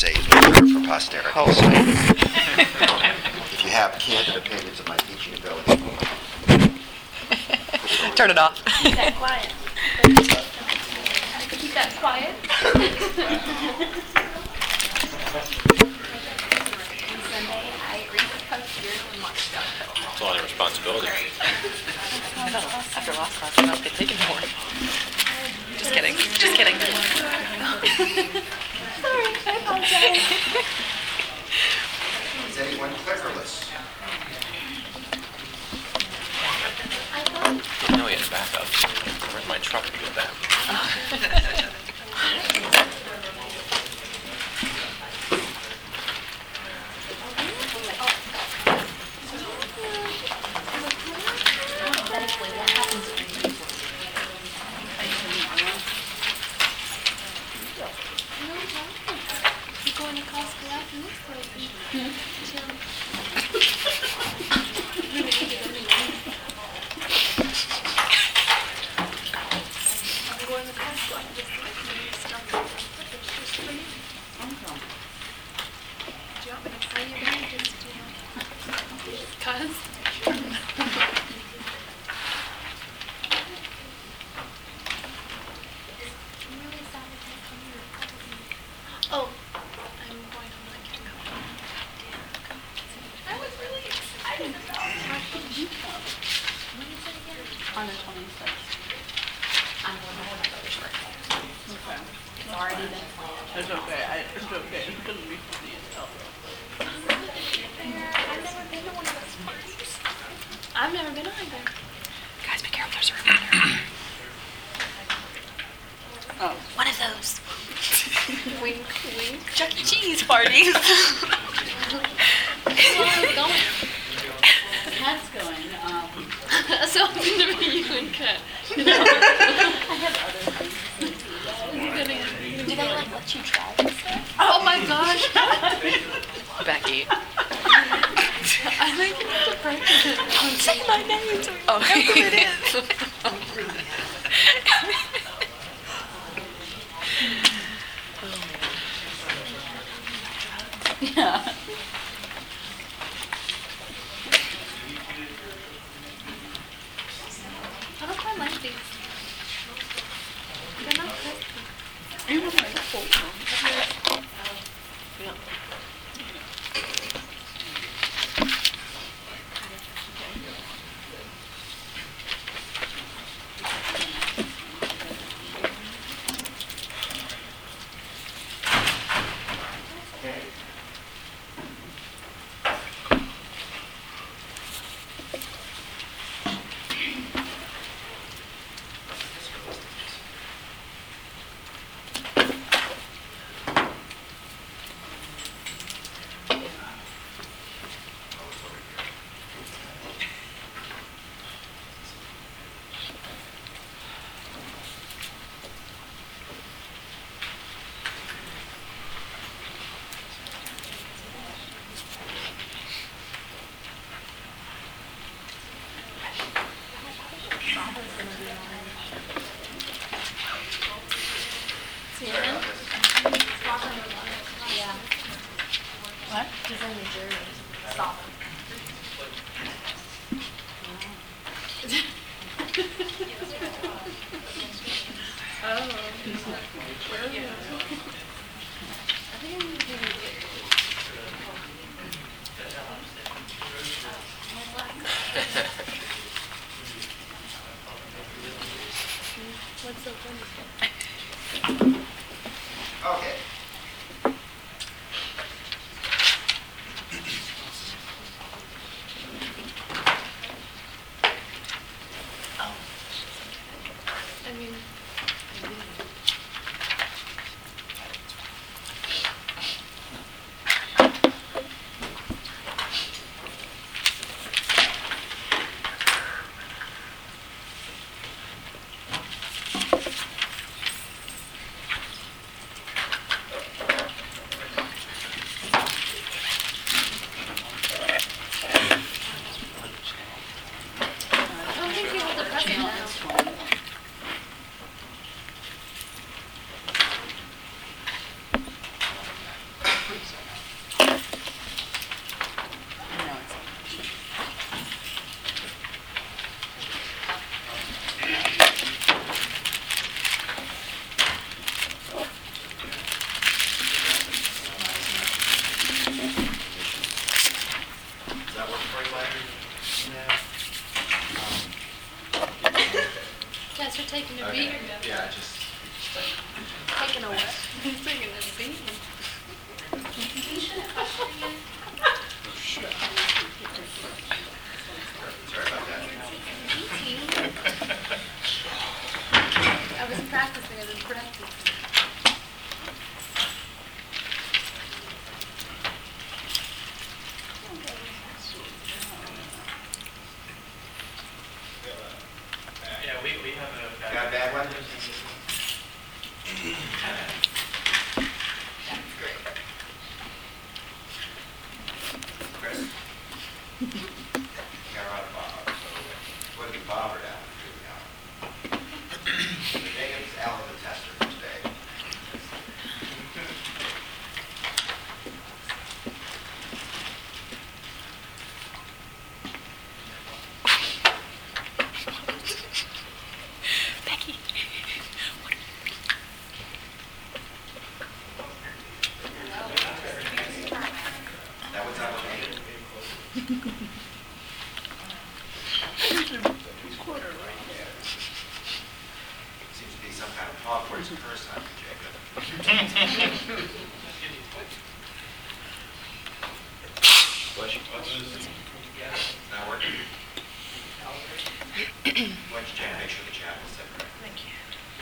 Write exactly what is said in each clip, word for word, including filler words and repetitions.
say is preserved for posterity. Oh. So, if you have candid opinions of my teaching ability, Turn it off. Keep that quiet. Keep that quiet. Sunday, I read the post journal and watch stuff. It's a lot of responsibility. After last class, I'm not get taken more. Just kidding. Just kidding. Sorry, I apologize. is anyone clickerless? Didn't know you had a backup. Where's my truck to get that? You going to Costco after this? I'm going to Costco after this. Do you want me to say your name just to, cause? Oh, I'm going home. I can't come. I was really excited about it. How did you come? When is it again? On the twenty-sixth. I'm going home. My brother's birthday. Okay. It's already been planned. It's okay. I, it's okay. It's going to be funny as hell. I've never been to one of those parties. I've never been either. Guys, be careful. There's a room in there. Oh. One of those. Wink, wink. Chuck E. Cheese parties. That's where I was going. Cat's going. Um, So I'm going to be you and Kat. I have other things. You're gonna, you're Do they gonna like let you try and stuff? Oh my gosh. Becky. I think you have to practice it. Say my name. So oh, it is. Yeah. I don't quite like these. They're not crispy. You want like a full one? Yeah. Salmon? Yeah. What? He's in New Jersey. Stop him. Oh. Where are you? I think I'm going to What's so funny? Okay. I mean, Does that work for you, Larry? Guys are taking a Okay. beat. Yeah, just. Taking a what? Taking a beat. Sorry about that. I was practicing, I was practicing. Yeah, we, we have a. Got a bad one? Chris? You got a lot of Bob, so what did Bob or down to now? The Jacob's Allen the tester for today. Becky. That was not okay. Seems to be some kind of Hogwarts curse on you, Jacob. Bless you. Not working? Why don't you check, make sure the channel is set correctly? Thank you.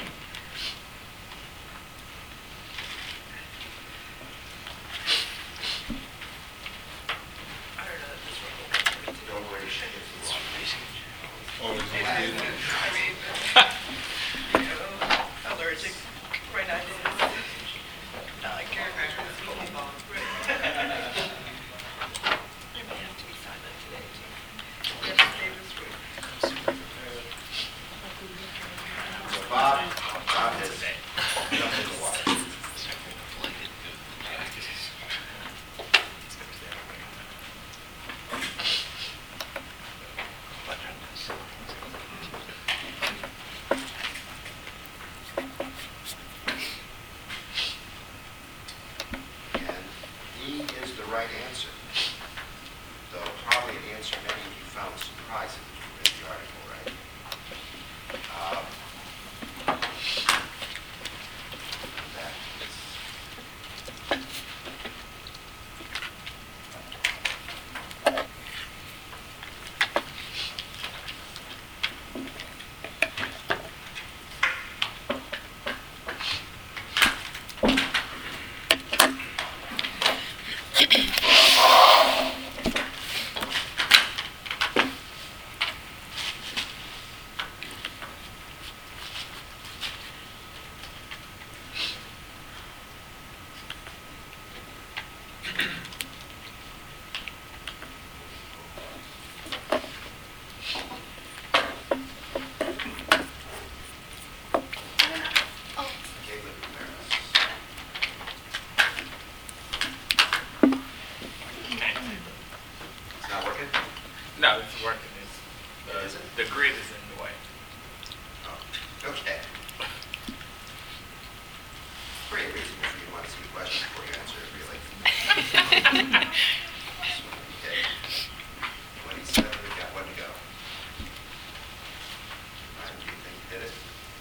Don't worry, shake it. Allergic rhinitis. No, I can't remember the full bone. I may have to be silent today, too. We have to stay this week. So Bob, Bob has jumped in the water. And E is the right answer, though probably an answer many of you found surprising when you read the article, right? Um, that is- Oh, Caleb Ramirez. It's not working? No, it's working. It's, uh, Is it? the grid is in the way. Oh, okay. Pretty reasonable for you to want to see the question before you answer it, really. Okay. twenty-seven, we've got one to go. Ryan, do you think you did it?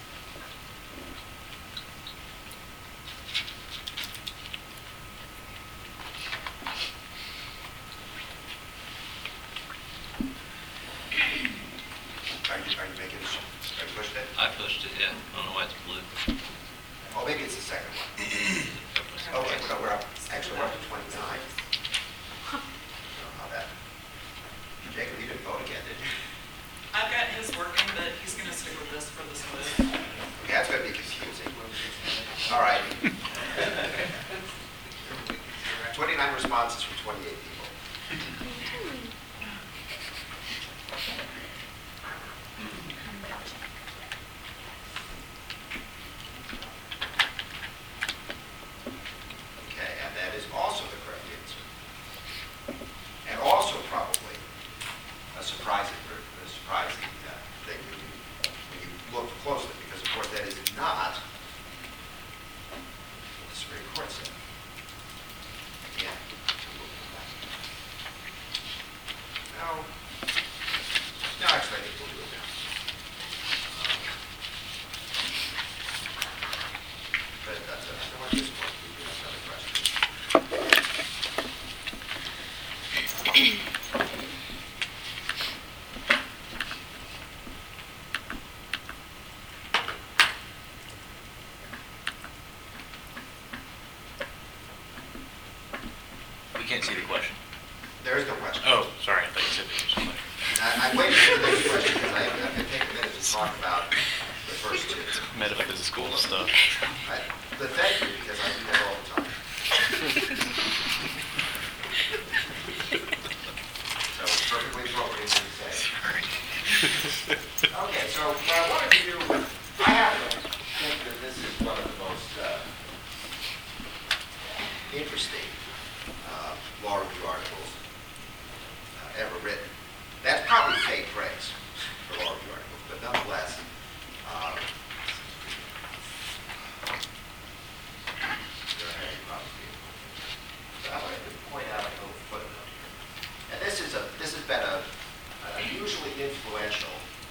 Are you, are you making, a sh- are you pushed it? I pushed it, yeah. I don't know why it's blue. Oh, maybe it's the second one. Okay, so we're up, actually, we're up to twenty-nine. I don't know how that, Jacob, you didn't vote again, did you? I've got his working, but he's gonna stick with this for this one. Okay, that's gonna be confusing. All right. twenty-nine responses from twenty-eight people. Okay, and that is also Court said. Yeah. No. No, actually, I think we'll do it now. Um, But that's, I don't want this one, we do have another question. We can't see the question. There is no question. Oh, sorry, I thought you said there was something. I, I waited for the next question because I, I'm going to take a minute to talk about the first two. Metaphysical stuff. I, but thank you, because I do that all the time. So it's perfectly appropriate to say. Okay, so what I wanted to do, I happen to think that this is one of the most uh, interesting uh, law review articles uh, ever written. That's probably fake praise for law review articles, but nonetheless, um, there are many problems here. So I wanted to point out a little footnote here. And this is a this has been a, a unusually influential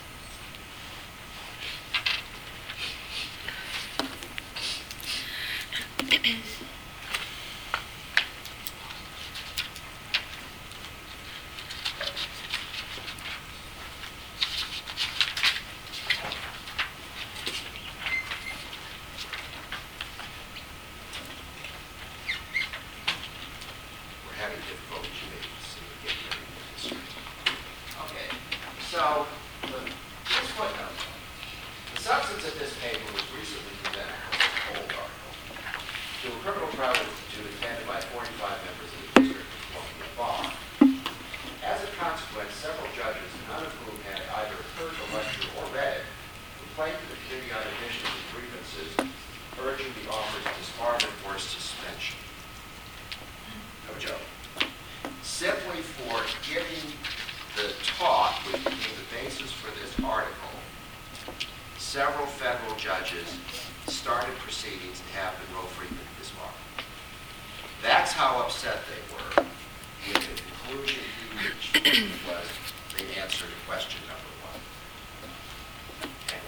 we're having difficulties, you may see it getting ready for this. Okay, so the, this footnote, the substance of this paper was recently presented as a whole article to a criminal trial institute attended by forty-five members of the District of Columbia Bar. As a consequence, several judges, none of whom had either heard the lecture or read it, complained to the Committee on Admissions and Grievances, urging the offer's disbarment or suspension. No joke. Simply for giving the talk which became the basis for this article, several federal judges started proceedings to have Monroe Freeman disbarred. That's how upset they were with the conclusion he reached, which was they answered question number one. Okay.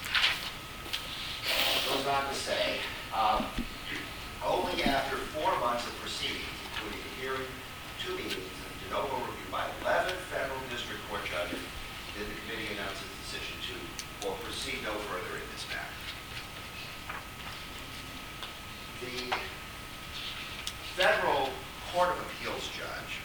Goes on to say, um, only after four months of proceedings, including a hearing, two meetings, and de novo review by eleven federal district court judges, did the committee announce its decision to or proceed no further in this matter. The federal Court of Appeals judge,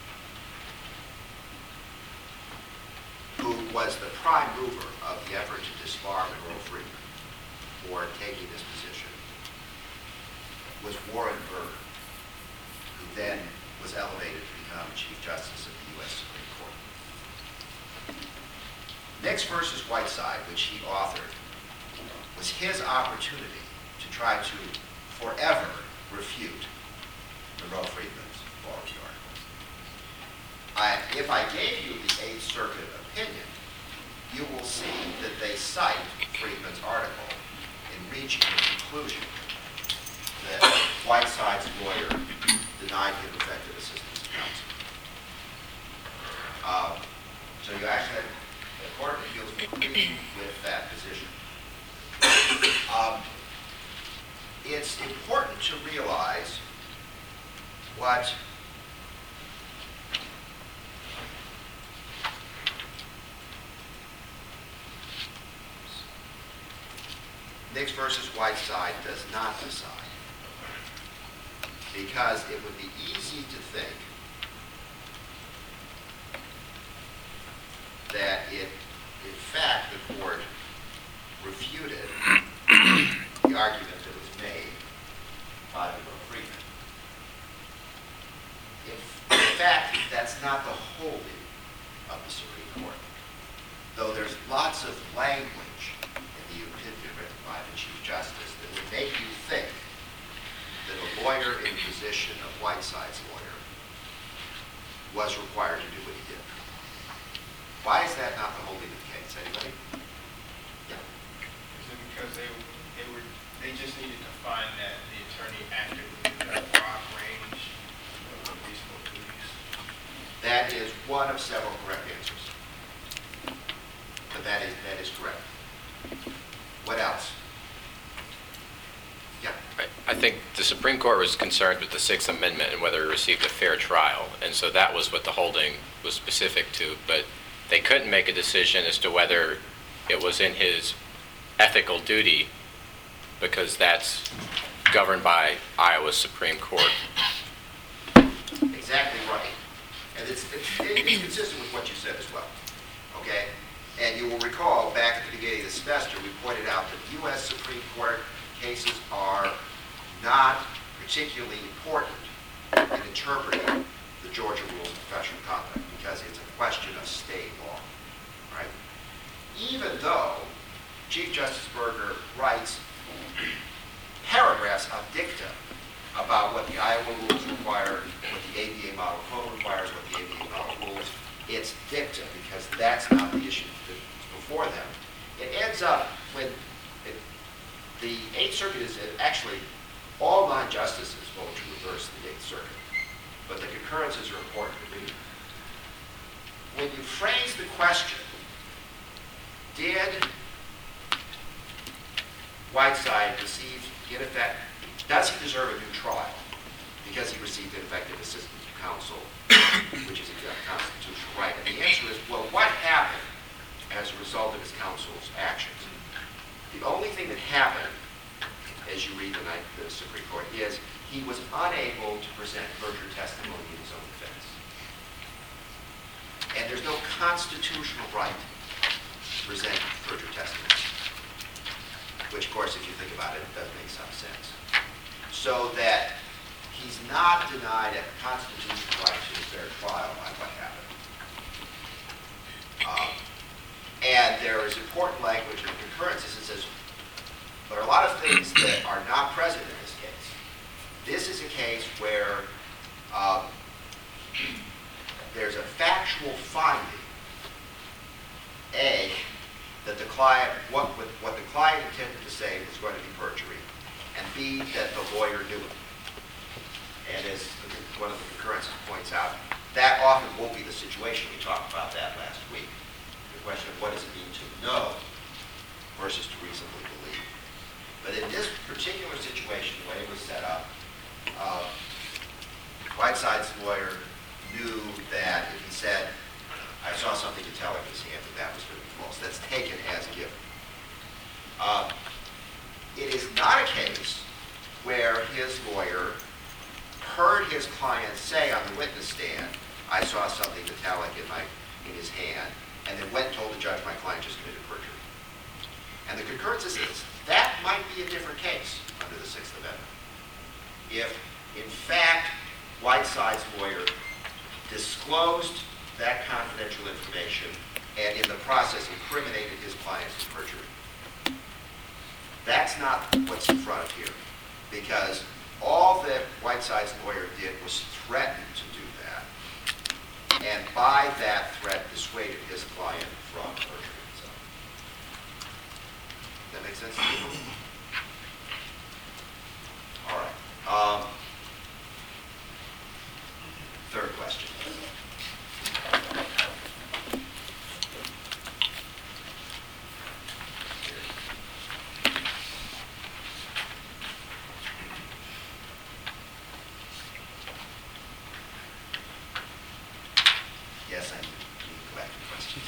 who was the prime mover of the effort to disbar Monroe Freeman for taking this position, was Warren Burger, who then was elevated to become Chief Justice of the U S Supreme Court. Nix versus Whiteside, which he authored, was his opportunity to try to forever refute Monroe Freeman's law review article. I, if I gave you the Eighth Circuit opinion, you will see that they cite Freeman's article in reaching the conclusion that Whiteside's lawyer denied him effective assistance of counsel. Um, so you actually had the Court of Appeals agree with that position. Um, it's important to realize what Nix versus Whiteside does not decide, because it would be easy to think that it, in fact, the court refuted the argument that was made by Monroe Freeman. In, in fact, that's not the holding of the Supreme Court, though there's lots of language in the opinion written by the Chief Justice that would make you think that a lawyer in the position of Whiteside's lawyer was required to do what he did. Why is that not the holding of the case? Anybody? Yeah. Is it because they, they were, they just needed to find that the attorney acted with the one of several correct answers. But that is, that is correct. What else? Yeah. Right. I think the Supreme Court was concerned with the Sixth Amendment and whether it received a fair trial, and so that was what the holding was specific to, but they couldn't make a decision as to whether it was in his ethical duty, because that's governed by Iowa's Supreme Court. Exactly right. And it's, it's, it's consistent with what you said as well, okay? And you will recall, back at the beginning of the semester, we pointed out that U S Supreme Court cases are not particularly important in interpreting the Georgia Rules of Professional Conduct, because it's a question of state law, right? Even though Chief Justice Berger writes paragraphs of dicta about what the Iowa rules require, what the A B A model code requires, what the A B A model rules, it's dicta because that's not the issue that's before them. It ends up when it, the Eighth Circuit is actually, all nine justices vote to reverse the Eighth Circuit, but the concurrences are important to read. When you phrase the question, did Whiteside receive ineffective, does he deserve a new trial because he received ineffective assistance of counsel, which is a constitutional right? And the answer is, well, what happened as a result of his counsel's actions? The only thing that happened, as you read the, night, the Supreme Court, is he was unable to present perjured testimony in his own defense. And there's no constitutional right to present perjured testimony, which, of course, if you think about it, it does make some sense. So that he's not denied a constitutional right to a fair trial on what happened. Um, and there is important language in concurrences that says there are a lot of things that are not present in this case. This is a case where um, there's a factual finding, A, that the client, what, what the client intended to say was going to be perjury, and B, that the lawyer knew it. And as one of the concurrences points out, that often won't be the situation. We talked about that last week. The question of what does it mean to know versus to reasonably believe. But in this particular situation, the way it was set up, uh, Whiteside's lawyer knew that if he said, I saw something to tell in his hand, that that was going to be false. That's taken as a given. Uh, it is not a case where his lawyer heard his client say on the witness stand, I saw something metallic in my in his hand, and then went and told the judge my client just committed perjury. And the concurrence is that might be a different case under the Sixth Amendment. If, in fact, Whiteside's lawyer disclosed that confidential information and in the process incriminated his client as perjury. That's not what's in front of here, because all that Whiteside's lawyer did was threaten to do that, and by that threat dissuaded his client from perjury. So, that make sense to you? All right. Um, third question. Yes, I need to go back to the question.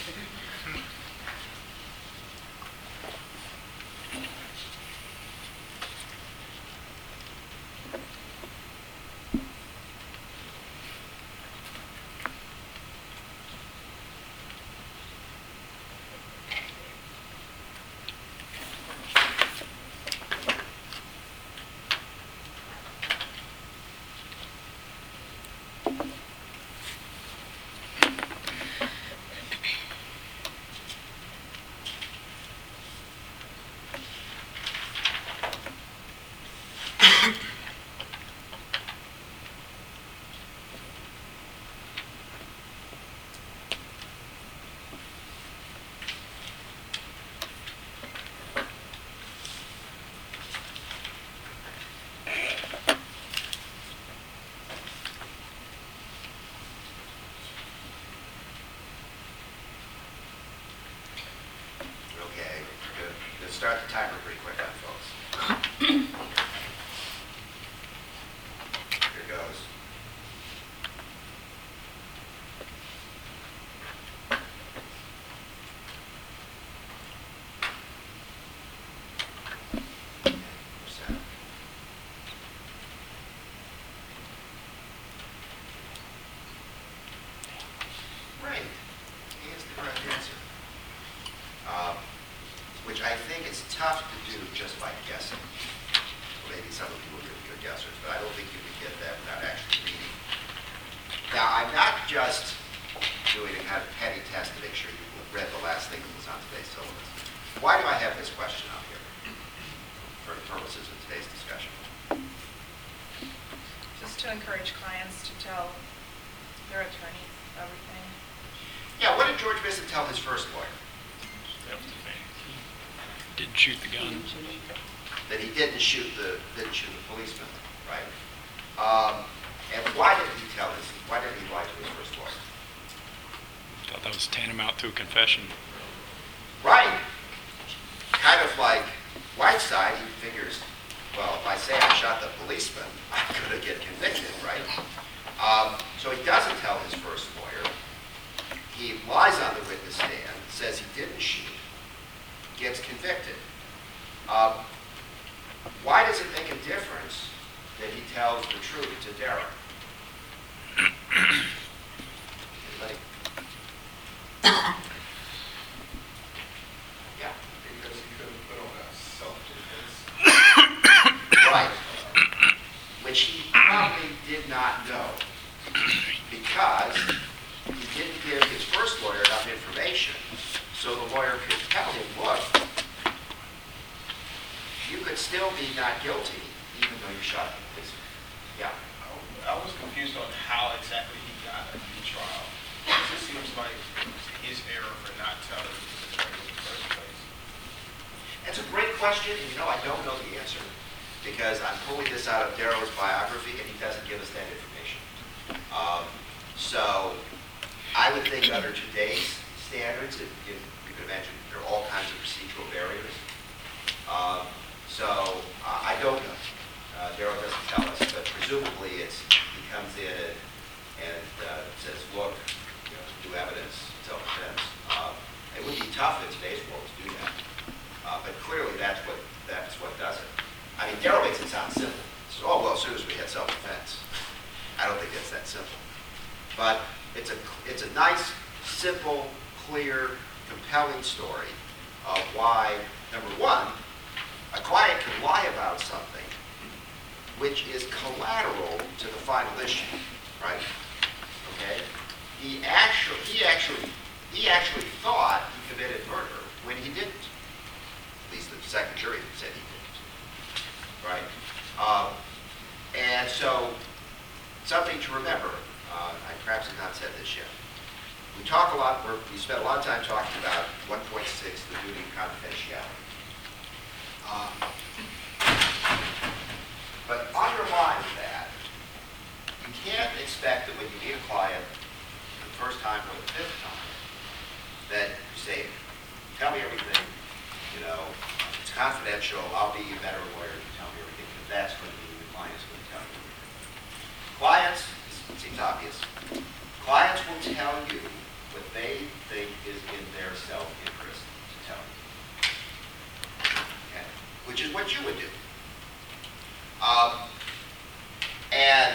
just by guessing. Maybe some of you are good, good guessers, but I don't think you can get that without actually reading. Now, I'm not just doing a kind of petty test to make sure you read the last thing that was on today's syllabus. Why do I have this question up here for the purposes of today's discussion? Just to encourage clients to tell their attorneys everything. Yeah, what did George Bissett tell his first lawyer? That was the thing. Didn't shoot the gun. That he didn't shoot the didn't shoot the policeman, right? Um, and why did he tell this? Why did he lie to his first lawyer? Thought that was tantamount to a confession. Right. Kind of like Whiteside, he figures, well, if I say I shot the policeman, I'm going to get convicted, right? Um, so he doesn't tell his first lawyer. He lies on the witness stand, says he didn't shoot, gets convicted. Um, why does it make a difference that he tells the truth to Derek? Anybody? Yeah. Because he couldn't put on a self-defense. Right. Which he probably did not know. Because he didn't give his first lawyer enough information, so the lawyer could tell him, look, you could still be not guilty even though you shot the policeman. Yeah. I was confused on how exactly he got a new trial. It just seems like his error for not telling his attorney in the first place. That's a great question, and you know, I don't know the answer because I'm pulling this out of Darrow's biography, and he doesn't give us that information. Um, so I would think under today's standards, if, if you can imagine, there are all kinds of procedural barriers. Um, so uh, I don't know. Uh, Darrow doesn't tell us, but presumably it's he comes in and, and uh, says, look, you know, new evidence, self-defense. Uh, it would be tough in today's world to do that. Uh, but clearly that's what that's what does it. I mean, Darrow makes it sound simple. So, oh, well, as soon as we had self-defense. I don't think that's that simple. But it's a, it's a nice, simple, clear, compelling story of why, number one, a client can lie about something which is collateral to the final issue, right? Okay? He actually, he actually, he actually thought he committed murder when he didn't. At least the second jury said he didn't, right? Um, and so, something to remember. Uh, I perhaps have not said this yet. We talk a lot. We're, we spent a lot of time talking about one point six, the duty of confidentiality. Um, but underlying that, you can't expect that when you meet a client for the first time or the fifth time, that you say, "Tell me everything. You know, it's confidential. I'll be a better lawyer if you tell me everything." Because that's going to be the client's going to tell you everything. Clients, it seems obvious. Clients will tell you what they think is in their self-interest to tell you. Okay? Which is what you would do. Um, and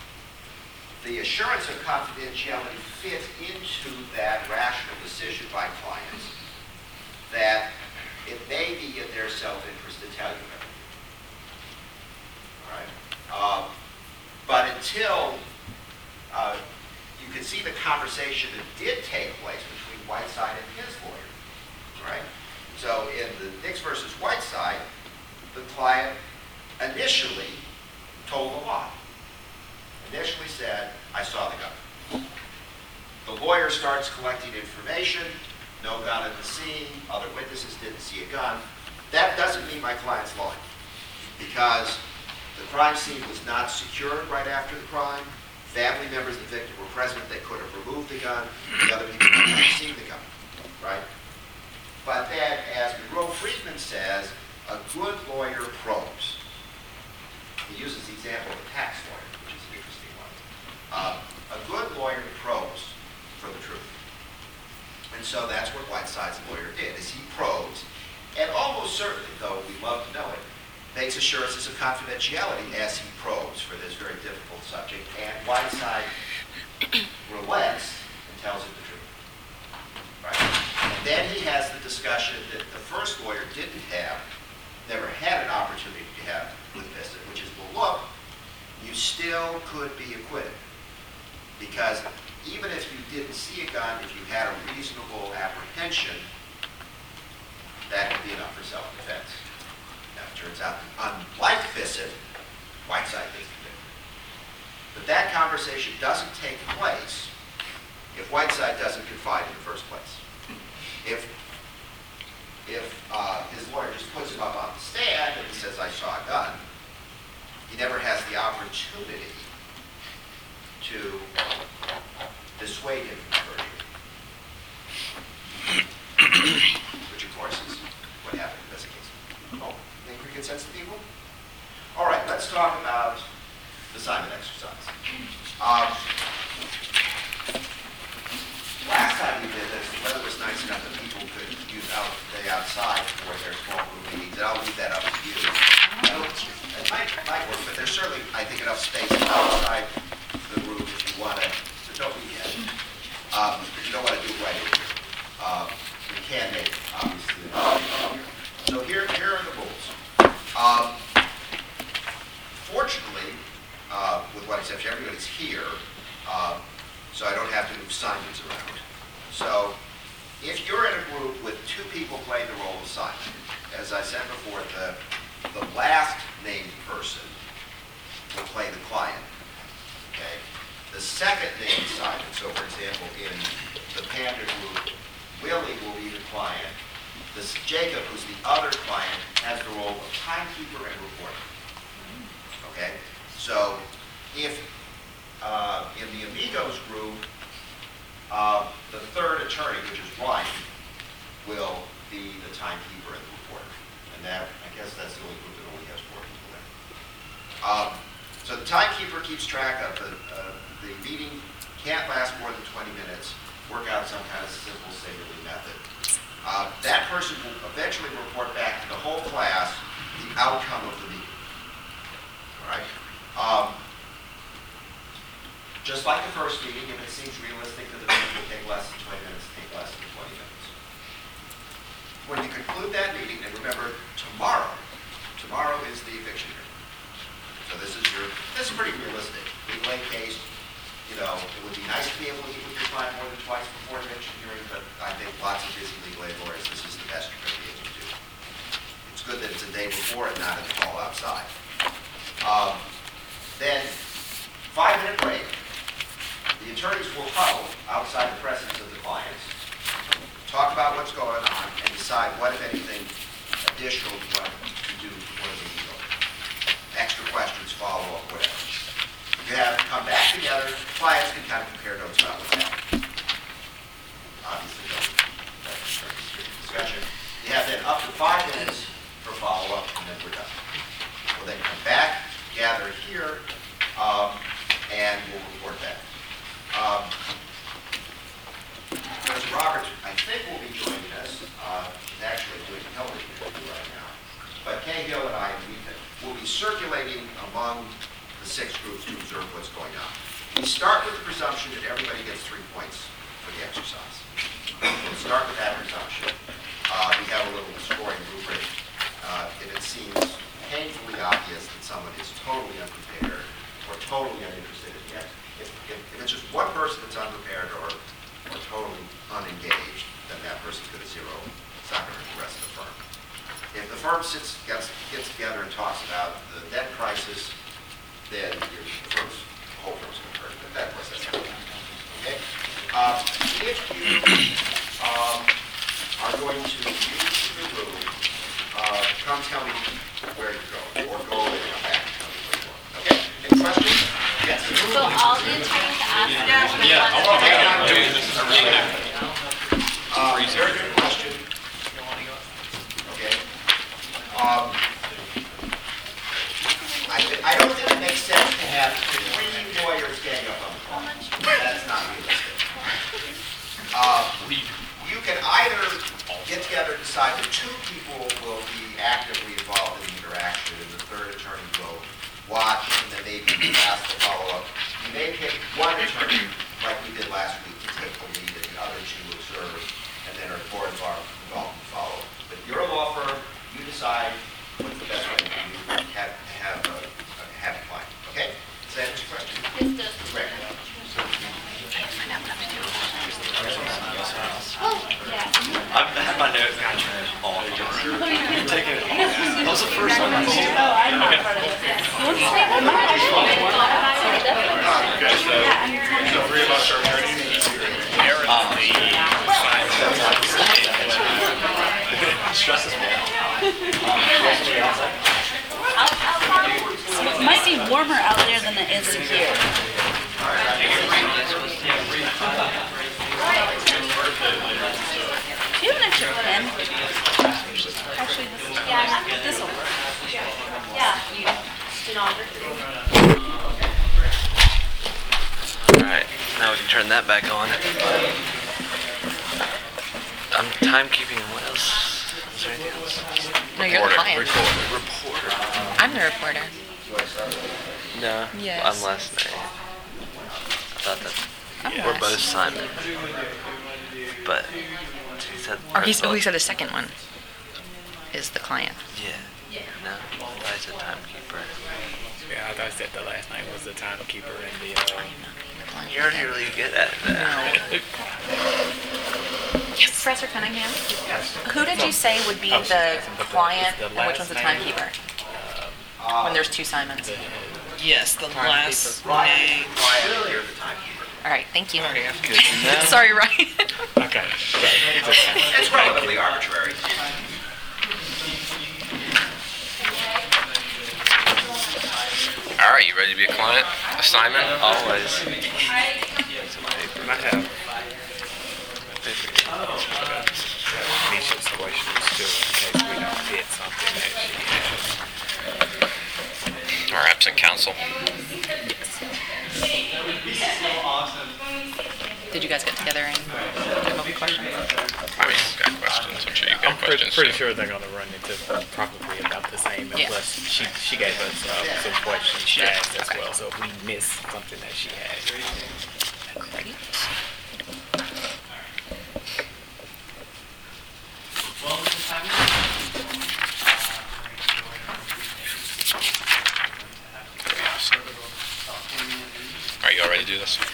the assurance of confidentiality fits into that rational decision by clients that it may be in their self-interest to tell you everything. All right? Um, but until uh, you can see the conversation that did take place between Whiteside and his lawyer, right? So in the Nix versus Whiteside, the client initially told a lie. Initially said, "I saw the gun." The lawyer starts collecting information. No gun at the scene. Other witnesses didn't see a gun. That doesn't mean my client's lying, because the crime scene was not secured right after the crime. Family members of the victim were present. They could have removed the gun. The other people could have seen the gun, right? But then, as Monroe Friedman says, a good lawyer probes. He uses the example of a tax lawyer, which is an interesting one. Uh, a good lawyer probes for the truth. And so that's what Whiteside's lawyer did, is he probes, and almost certainly, though we love to know it, makes assurances of confidentiality as he probes for this very difficult subject, and Whiteside relents and tells him the truth. Right? And then he has the discussion that the first lawyer didn't have, never still could be acquitted. Because even if you didn't see a gun, if you had a reasonable apprehension, that could be enough for self-defense. Now, it turns out, unlike Bissett, Whiteside gets convicted. But that conversation doesn't take place if Whiteside doesn't confide in the first place. If, if uh, his lawyer just puts him up on the stand and he says, I saw a gun, he never has the opportunity to dissuade him from perjury. Which, of course, is what happened in this case. Oh, angry consensus, people? All right, let's talk about the Simon exercise. Um, last time we did this, the weather was nice enough that people could use out the day outside for their small group meetings, and I'll leave that up to you. I don't, it might, might work, but there's certainly, I think, enough space outside the room if you want to, so don't leave yet. Um, if you don't want to do it right over here. Um, we can make, obviously, so here, here are the rules. Um, fortunately, uh, with one exception, everybody's here, um, so I don't have to move Simons around. So if you're in a group with two people playing the role of Simon, as I said before, the, the last named person will play the client. Okay? The second named Simon, so for example, in the Panda group, Willie will be the client. This Jacob, who's the other client, has the role of timekeeper and reporter. Okay? So if uh, in the Amigos group, uh, the third attorney, which is Ryan, will be the timekeeper and the reporter. And that, I guess that's the only group that only has four people there. Um, so the timekeeper keeps track of the, uh, the meeting, can't last more than twenty minutes, work out some kind of simple Sagerly method. Uh, that person will eventually report back to the whole class the outcome of the meeting. All right? Um, just like the first meeting, if it seems realistic that the meeting will take less than twenty minutes, take less than twenty minutes. When you conclude that meeting, and remember, tomorrow, tomorrow is the eviction hearing. So this is your, this is pretty realistic. Legal aid case, you know, it would be nice to be able to meet with your client more than twice before eviction hearing, but I think lots of busy legal aid lawyers, this is the best you're going to be able to do. It's good that it's a day before and not a call outside. Um, then, five-minute break. The attorneys will huddle outside the presence of the clients, talk about what's going on, and decide what, if anything, additional you want to do for the legal. Extra questions, follow-up, whatever. You have to come back together. Clients can kind of compare notes about what's happening. Obviously, don't let the attorneys hear the discussion. You have then up to five minutes for follow-up, and then we're done. We'll then come back, gather here, um, and we'll report back. Um, Mister Roberts, I think, will be joining us. Uh, she's actually doing a television interview right now. But Kay Hill and I we will be circulating among the six groups to observe what's going on. We start with the presumption that everybody gets three points for the exercise. We'll start with that presumption. Uh, we have a little scoring rubric. Uh, if it seems painfully obvious that someone is totally unprepared or totally uninterested in the exercise, if, if, if it's just one person that's unprepared or, or totally unengaged, then that person's going to zero. It's not going to hurt the rest of the firm. If the firm sits, gets, gets together and talks about the debt crisis, then your firm's, the whole firm's going to hurt. But that, of course, that's not going to happen. Okay? Uh, if you um, are going to use the room, uh, come tell me where you're going, or go and come back and tell me where you're going. Okay? Any questions? Yes. So all the attorneys ask them. Yeah, I want to Okay, make I'm doing it. this. I really am. Uh, very good question. Okay. Um, I, I don't think it makes sense to have three lawyers getting up on the call. That's not realistic. Uh, you can either get together and decide that two people will be actively involved in the interaction, and the third attorney will watch, and then maybe ask to follow up. You may pick one attorney, like we did last week, to take the lead, and the other two observe, and then are more involved involved in follow. But you're a law firm, you decide what's the best way to do, have, have a, a happy client. Okay? Does that answer This does. Oh, yeah. I've had my notes all taking it off. That was the first one I see. So three of us are attorneys. Stresses me out. It might be warmer out there than it is here. Do you have an extra pen? Actually, this is, yeah, this will work. Yeah. Stenography. Alright, now we can turn that back on. I'm timekeeping. What else? Is there anything else? No, you're the client. Reporter. I'm the reporter. No, Yes. I'm last name. I thought that I'm we're last. both Simon. But he said. Or he's, oh, first he said the second one is the client. Yeah. No, I said timekeeper. Yeah, I thought I said the last name was the timekeeper and the, uh, The client. You're really good at that. Professor Cunningham, who did you say would be the client the and which one's the last name. timekeeper? When there's two Simons. Yes, the last name. All right, thank you. Good to know. Sorry, Ryan. okay. It's relatively arbitrary. All right, you ready to be a client? A Simon? Always. And I have Misha's questions too, in case we don't get something that she has. Our absent counsel. Did you guys get together and come up with questions? I mean, I've got questions. I'm sure you've got I'm pretty, questions. pretty too. sure they're gonna run into probably about the same, and Yeah. plus she, she gave us uh, some questions to ask as Okay. well, so if we miss something that she had. Ready? Are you all ready to do this?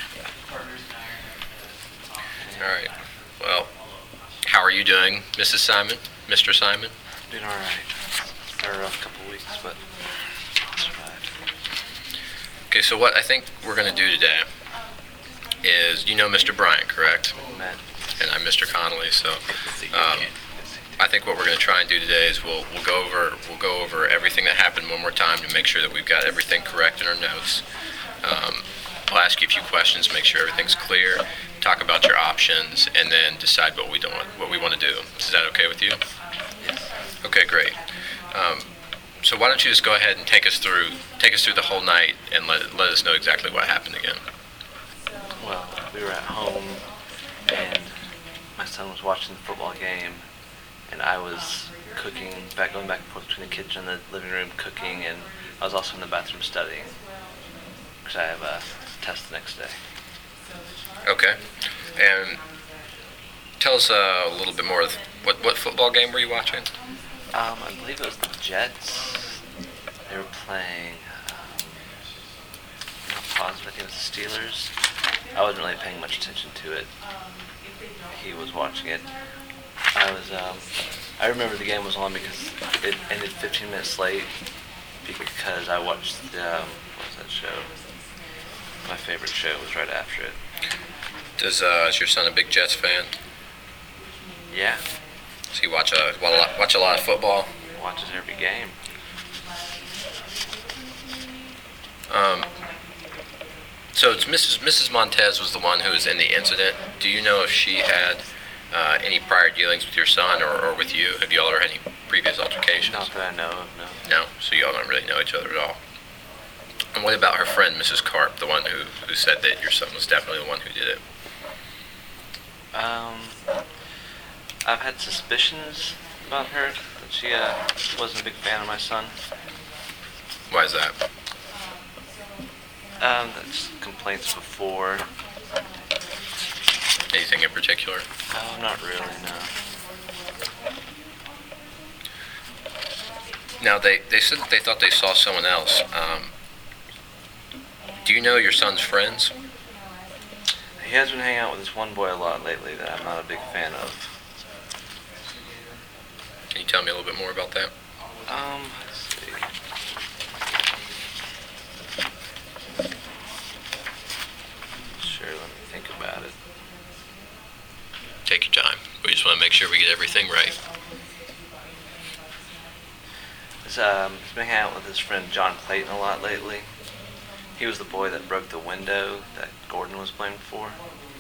All right. Well, how are you doing, Missus Simon? Mister Simon? Doing all right. Had a rough couple weeks, but I'll survive. Okay, so what I think we're going to do today is, you know Mister Bryant, correct? Matt. And I'm Mister Connolly, so um, I think what we're going to try and do today is we'll we'll go over we'll go over everything that happened one more time to make sure that we've got everything correct in our notes. Um, I'll ask you a few questions, make sure everything's clear, talk about your options, and then decide what we don't want, what we want to do. Is that okay with you? Okay, great. Um, so why don't you just go ahead and take us through take us through the whole night and let let us know exactly what happened again. Well, we were at home, and my son was watching the football game, and I was cooking, back going back and forth between the kitchen and the living room cooking, and I was also in the bathroom studying, because I have a test the next day. Okay. And tell us uh, a little bit more. Of what what football game were you watching? Um, I believe it was the Jets. They were playing, um, I'm not positive, I think it was the Steelers. I wasn't really paying much attention to it. He was watching it. I was, um, I remember the game was on because it ended fifteen minutes late because I watched the, um, what was that show? My favorite show was right after it. Does uh, is your son a big Jets fan? Yeah, Does he watch a watch a lot, watch a lot of football? watches every game. Um, so it's Missus Missus Montez was the one who was in the incident. Do you know if she had uh, any prior dealings with your son or, or with you? Have you all ever had any previous altercations? Not that I know of, no. No. So you all don't really know each other at all. And what about her friend, Missus Karp, the one who, who said that your son was definitely the one who did it? Um, I've had suspicions about her, that she uh, wasn't a big fan of my son. Why is that? Um, that's complaints before. Anything in particular? Oh, not really, no. Now, they, they said that they thought they saw someone else. Um, do Do you know your son's friends? He has been hanging out with this one boy a lot lately that I'm not a big fan of. Can you tell me a little bit more about that? Um, let's see. Sure, let me think about it. Take your time. We just want to make sure we get everything right. He's, um, he's been hanging out with his friend John Clayton a lot lately. He was the boy that broke the window that Gordon was blamed for.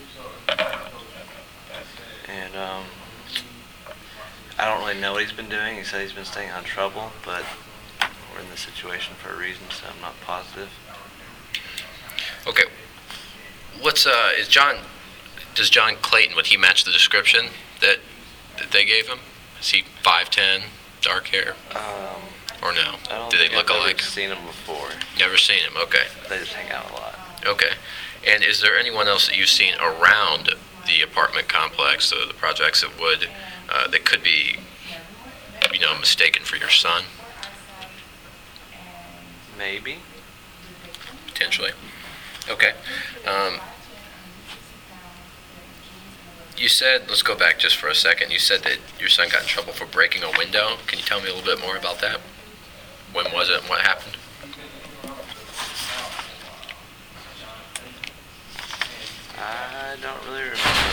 And, um, I don't really know what he's been doing. He said he's been staying out of trouble, but we're in this situation for a reason, so I'm not positive. Okay. What's, uh, is John, does John Clayton, would he match the description that, that they gave him? Is he five ten, dark hair? Um, Or no? I don't Do they think look I've alike? ever seen him before. Never seen him, okay. They just hang out a lot. Okay. And is there anyone else that you've seen around the apartment complex, or the projects that would, uh, that could be, you know, mistaken for your son, Maybe. potentially? Okay. Um, you said, let's go back just for a second. You said that your son got in trouble for breaking a window. Can you tell me a little bit more about that? When was it and what happened? I don't really remember.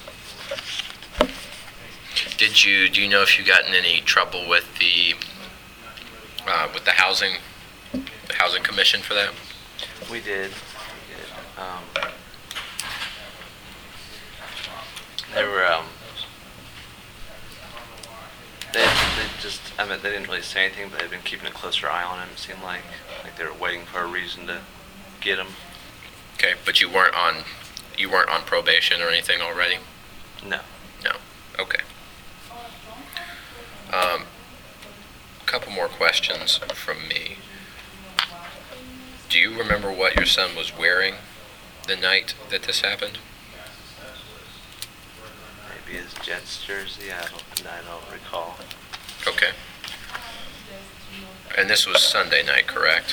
Did you, do you know if you got in any trouble with the, uh, with the housing, the housing commission for that? We did. We did. Um, they were, um, they, they just, I mean, they didn't really say anything, but they've been keeping a closer eye on him. It seemed like, like they were waiting for a reason to get him. Okay, but you weren't on, you weren't on probation or anything already? No. No, okay. Um, couple more questions from me. Do you remember what your son was wearing the night that this happened? Maybe his Jets jersey. I don't. I don't recall. Okay. And this was Sunday night, correct?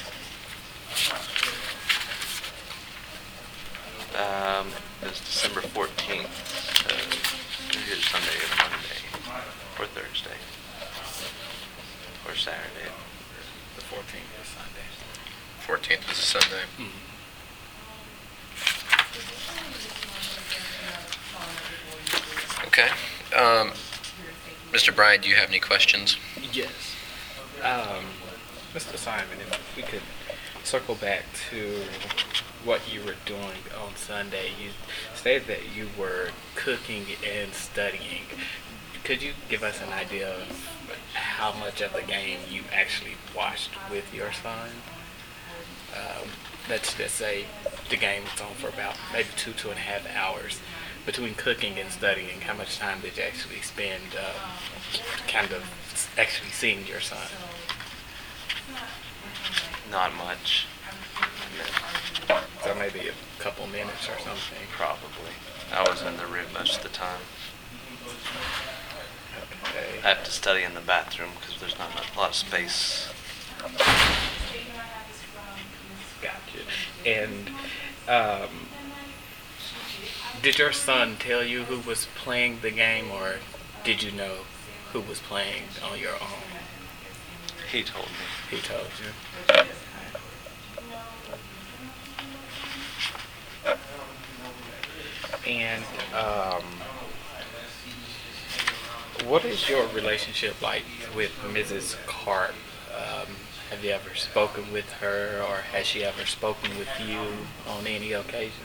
Um, it was December fourteenth. So either Sunday or Monday, or Thursday, or Saturday. The fourteenth is Sunday. fourteenth was a Sunday. Okay. Um, Mister Bryant, do you have any questions? Yes. Um, Mister Simon, if we could circle back to what you were doing on Sunday. You stated that you were cooking and studying. Could you give us an idea of how much of the game you actually watched with your son? Um, let's just say the game was on for about maybe two, two and a half hours. Between cooking and studying, how much time did you actually spend uh, kind of actually seeing your son? Not much. So maybe a couple minutes or something. Probably. I was in the room most of the time. Okay. I have to study in the bathroom because there's not a lot of space. Gotcha. And um, did your son tell you who was playing the game, or did you know who was playing on your own? He told me. He told you. And um, what is your relationship like with Missus Carp? Um, have you ever spoken with her, or has she ever spoken with you on any occasions?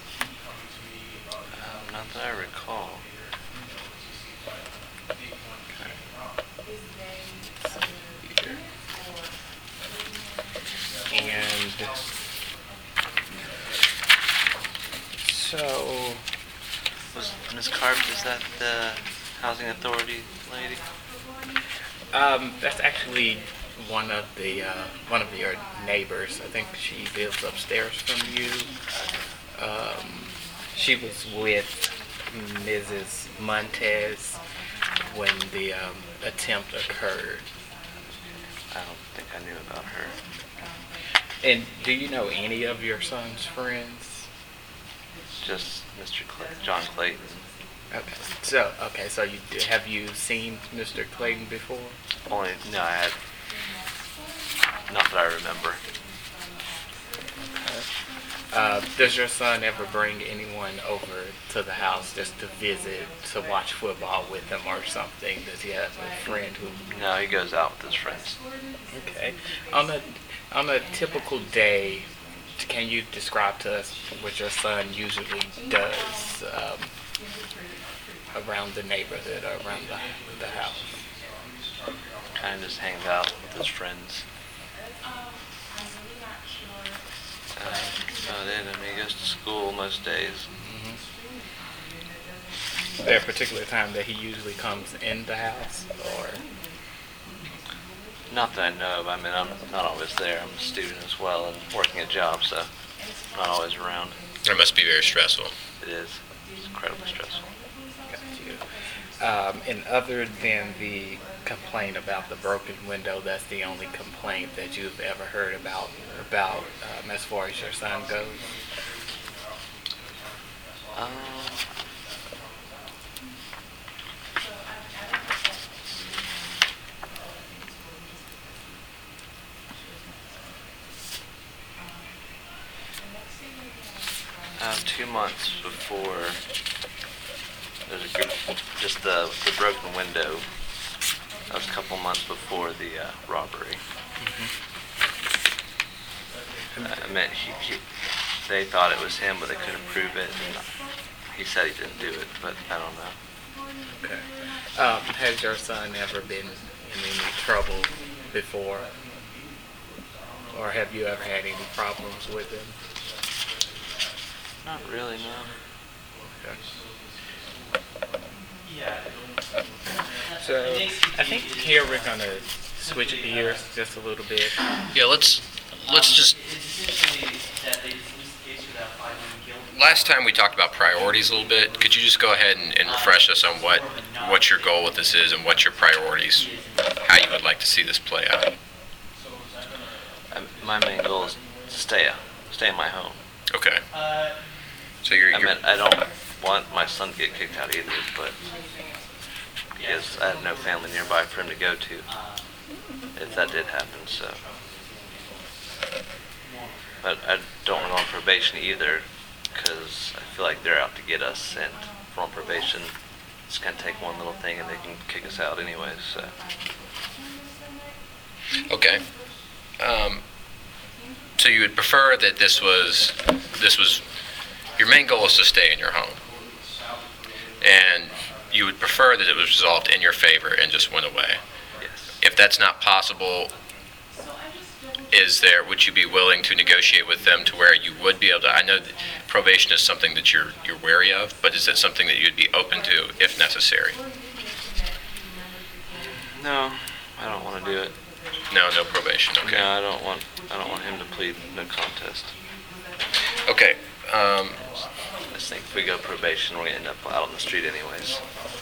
Um, not that I recall. And so, Was Miss Carp, is that the housing authority lady? um, that's actually one of the uh, one of your neighbors. I think she lives upstairs from you. Um, she was with Missus Montez when the um, attempt occurred. I don't think I knew about her. And do you know any of your son's friends? Just Mister Clay, John Clayton. Okay. So okay. So you have you seen Mister Clayton before? Only no, I had not that I remember. Uh, does your son ever bring anyone over to the house just to visit, to watch football with him or something? Does he have a friend who? No, he goes out with his friends. Okay. On a on a typical day, can you describe to us what your son usually does um, around the neighborhood or around the, the house? Kind of just hangs out with his friends. Uh, so then, I mean, he goes to school most days. Is there a particular time that he usually comes in the house, or? Not that I know of. I mean, I'm not always there. I'm a student as well and working a job, so I'm not always around. It must be very stressful. It is. It's incredibly stressful. Got you. Um, and other than the complaint about the broken window, that's the only complaint that you've ever heard about about um, as far as your son goes? Um, uh, two months before, there's a group, just the, the broken window. That was a couple months before the uh, robbery. Uh, I mean, he, he, they thought it was him, but they couldn't prove it. And he said he didn't do it, but I don't know. Okay. Um, has your son ever been in any trouble before? Or have you ever had any problems with him? Not really, no. Okay. So I think here we're gonna switch gears just a little bit. Yeah, let's let's just. Last time we talked about priorities a little bit. Could you just go ahead and, and refresh us on what what your goal with this is and what your priorities, how you would like to see this play out? Um, my main goal is to stay, stay in my home. Okay. So you're. I you're mean, I don't want my son to get kicked out either, but because I have no family nearby for him to go to if that did happen, so. But I don't want to go on probation either, because I feel like they're out to get us, and if we're on probation, it's going to take one little thing and they can kick us out anyway, so. Okay. Um, so you would prefer that this was this was your main goal is to stay in your home, and you would prefer that it was resolved in your favor and just went away. Yes. If that's not possible, is there, would you be willing to negotiate with them to where you would be able to, I know that probation is something that you're you're wary of, but is it something that you'd be open to if necessary? No, I don't want to do it. No, no probation, okay. No, I don't want, I don't want him to plead no contest. Okay, um, I just think if we go probation, we're going to end up out on the street anyways.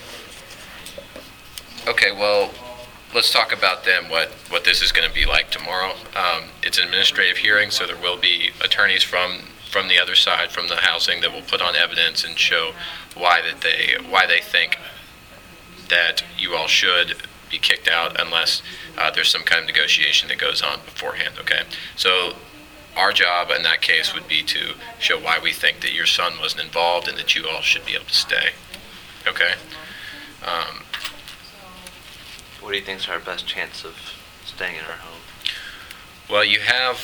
okay, well, let's talk about then what, what this is going to be like tomorrow. Um, it's an administrative hearing, so there will be attorneys from, from the other side, from the housing, that will put on evidence and show why that they why they think that you all should be kicked out unless uh, there's some kind of negotiation that goes on beforehand. Okay, so our job in that case would be to show why we think that your son wasn't involved and that you all should be able to stay. Okay. Um, What do you think is our best chance of staying in our home? Well, you have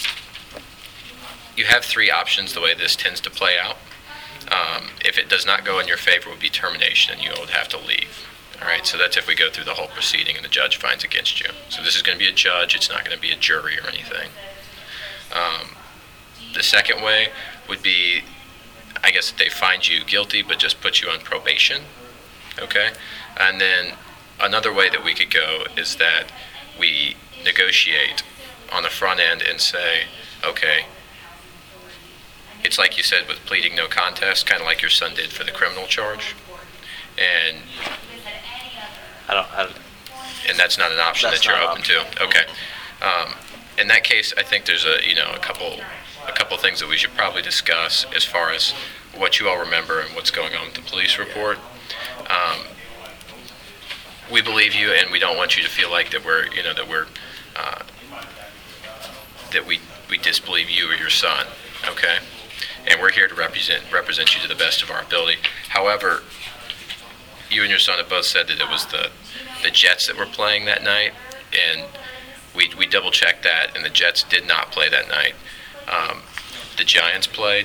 you have three options the way this tends to play out. Um, if it does not go in your favor, it would be termination, and you would have to leave. All right, so that's if we go through the whole proceeding and the judge finds against you. So this is going to be a judge. It's not going to be a jury or anything. Um, the second way would be, I guess, they find you guilty but just put you on probation. Okay, and then another way that we could go is that we negotiate on the front end and say, okay, it's like you said with pleading no contest, kind of like your son did for the criminal charge, and I don't, I, and that's not an option That's that you're not open an to. Okay. Um, in that case, I think there's a, you know, a couple, a couple things that we should probably discuss as far as what you all remember and what's going on with the police report. Um, we believe you, and we don't want you to feel like that we're, you know, that we're, uh, that we, we disbelieve you or your son, okay? And we're here to represent, represent you to the best of our ability. However, you and your son have both said that it was the, the Jets that were playing that night, and we, we double checked that, and the Jets did not play that night. Um, the Giants played.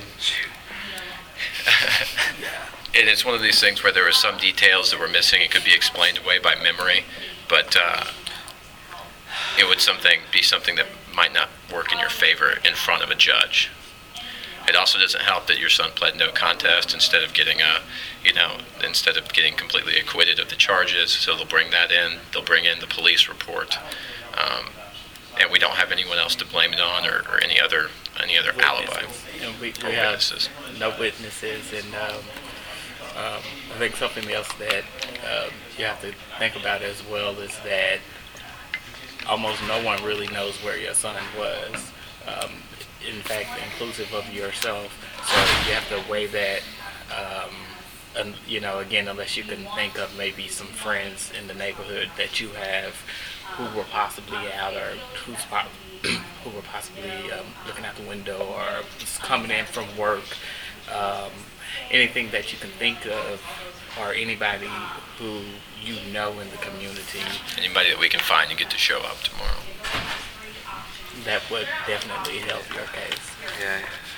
And it's one of these things where there were some details that were missing. It could be explained away by memory, but uh, it would something be something that might not work in your favor in front of a judge. It also doesn't help that your son pled no contest instead of getting a, you know, instead of getting completely acquitted of the charges. So they'll bring that in. They'll bring in the police report, um, and we don't have anyone else to blame it on, or, or any other any other alibi. And we, or we have witnesses. no witnesses, and um, um, I think something else that um, you have to think about as well is that almost no one really knows where your son was. Um, in fact, inclusive of yourself. So you have to weigh that, um, and, you know, again, unless you can think of maybe some friends in the neighborhood that you have who were possibly out, or who's po- who were possibly um, looking out the window, or just coming in from work. Um, anything that you can think of, or anybody who you know in the community. Anybody that we can find and get to show up tomorrow. That would definitely help your case. Yeah.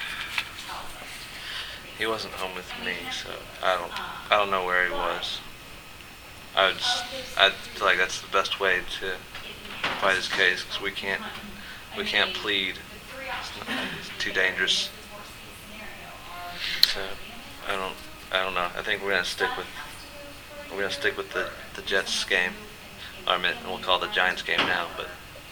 He wasn't home with me, so I don't I don't know where he was. I would just, I feel like that's the best way to fight his case, because we can't we can't plead. It's, not, it's too dangerous. So I don't I don't know. I think we're gonna stick with we're gonna stick with the the Jets game. I mean, we'll call it the Giants game now, but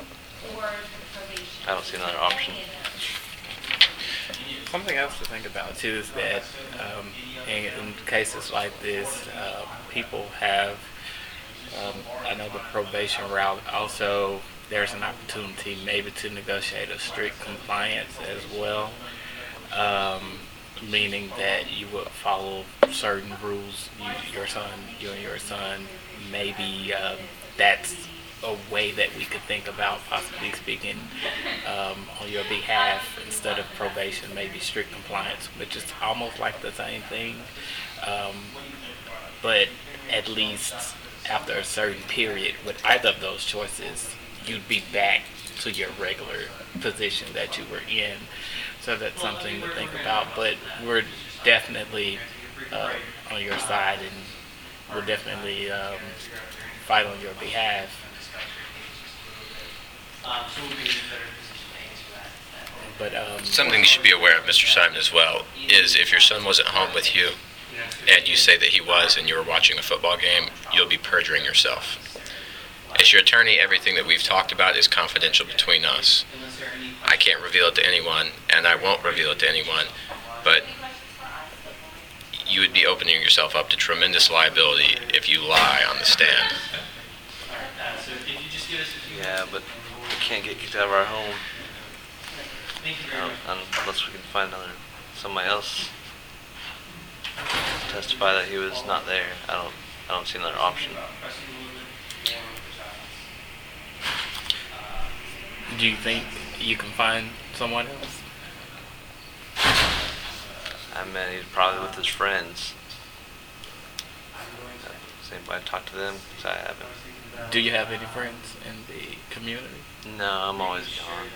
I don't see another option. Something else to think about too is that um, in, in cases like this, uh, people have, um, I know the probation route, also there's an opportunity maybe to negotiate a strict compliance as well, um, meaning that you would follow certain rules. You, your son, you and your son, maybe um, that's a way that we could think about possibly speaking um, on your behalf instead of probation, maybe strict compliance, which is almost like the same thing. Um, but at least after a certain period, with either of those choices, you'd be back to your regular position that you were in. So that's something to think about. But we're definitely uh, on your side, and we'll definitely um, fight on your behalf. But um, Something you should be aware of, Mister Simon, as well, is if your son wasn't home with you, and you say that he was, and you were watching a football game, you'll be perjuring yourself. As your attorney, everything that we've talked about is confidential between us. I can't reveal it to anyone, and I won't reveal it to anyone, but you would be opening yourself up to tremendous liability if you lie on the stand. Yeah, but we can't get kicked out of our home um, unless we can find another somebody else to testify that he was not there. I don't I don't see another option. do you think you can find someone else? I mean, he's probably with his friends. Has anybody talked to them? 'Cause I haven't. Do you have any friends in the community? No, I'm always gone.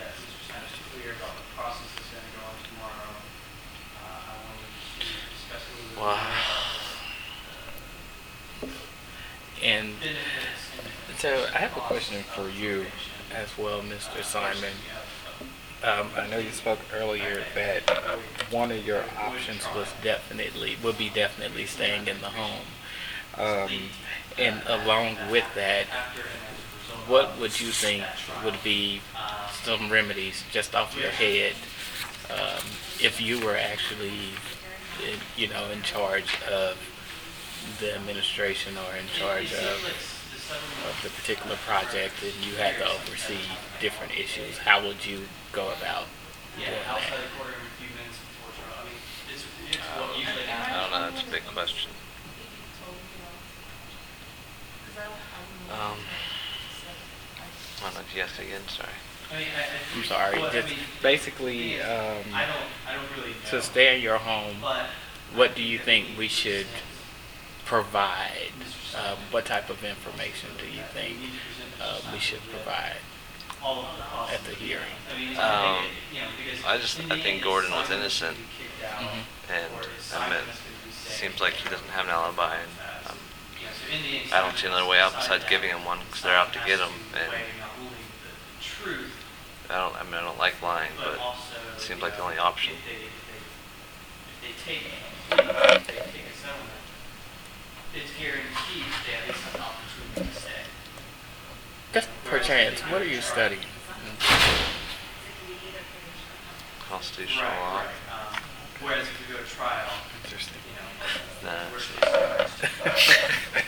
Wow. And so I have a question for you as well, Mister Simon. Um, I know you spoke earlier that one of your options was definitely, would be definitely staying in the home. Um, and along with that, what would you think would be some remedies just off your head um, if you were actually, in, you know, in charge of the administration or in charge of of the particular project and you had to oversee different issues, how would you go about doing that? I don't know, that's a big question. Um, I don't know if you asked again, sorry. I'm sorry, just basically, um, to stay in your home, what do you think we should provide? Um, what type of information do you think uh, we should provide at the hearing? Um, I just, I think Gordon was innocent, Mhm. and I mean, it seems like he doesn't have an alibi, and um, I don't see another way out besides giving him one, because they're out to get him, and I don't, I mean, I don't like lying, but it seems like the only option. It's guaranteed they at least have an opportunity to stay. Just perchance, what are you studying? Constitutional law. Right, right. Um, whereas if you go to trial, Interesting. you know, Nah. worst case scenario.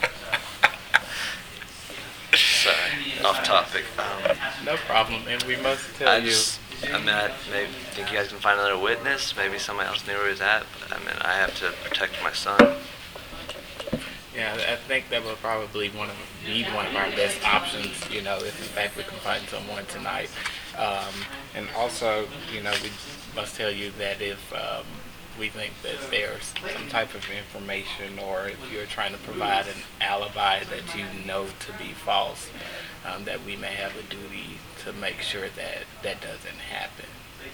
Sorry, off topic. Um, No problem, and we must tell I you. just, I mean, I maybe think you guys can find another witness. Maybe somebody else knew where he was at. But I mean, I have to protect my son. Yeah, I think that will probably one of be one of our best options, you know, if in fact we can find someone tonight. Um, and also, you know, we must tell you that if um, we think that there's some type of information or if you're trying to provide an alibi that you know to be false, um, that we may have a duty to make sure that that doesn't happen.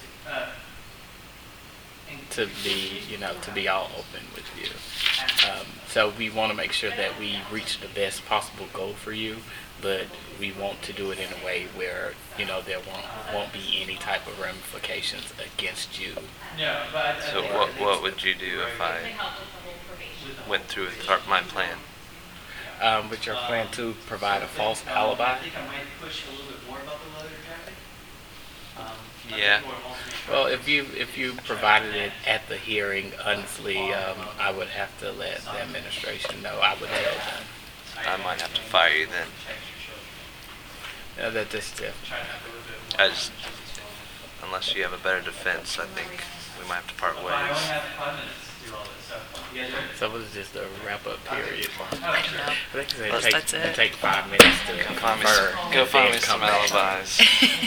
To be, you know, to be all open with you. Um, so we want to make sure that we reach the best possible goal for you, but we want to do it in a way where, you know, there won't won't be any type of ramifications against you. No, but I- I So think- what what would you do if I went through with our- my plan? Um, with your plan to provide a false alibi? I think I might push a little bit more about the letter jacket. Um, I think Yeah. more ultimately- Well, if you if you provided it at the hearing, honestly, um, I would have to let the administration know. I would tell them. I might have to fire you then. Uh, that that's different. I just, unless you have a better defense, I think we might have to part But I only ways. have five minutes to do all this, so you guys ready? So it was just a wrap up period. Oh, sure. I think it Well, take, that's it. it take five minutes to Go find me confer. some, go and find then me some come back. alibis.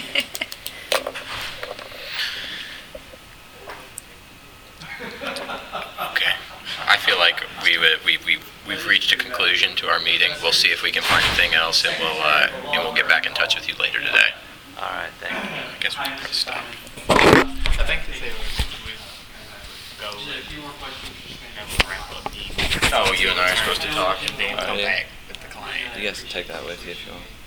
Okay. I feel like we would, we, we, we've reached a conclusion to our meeting. We'll see if we can find anything else, and we'll, uh, and we'll get back in touch with you later today. All right, thank you. I guess we can stop. I think they said we go have a wrap up meeting. Oh, you and I are supposed to talk? And then Oh, come yeah. back with the client. You guys can take that with you if you want.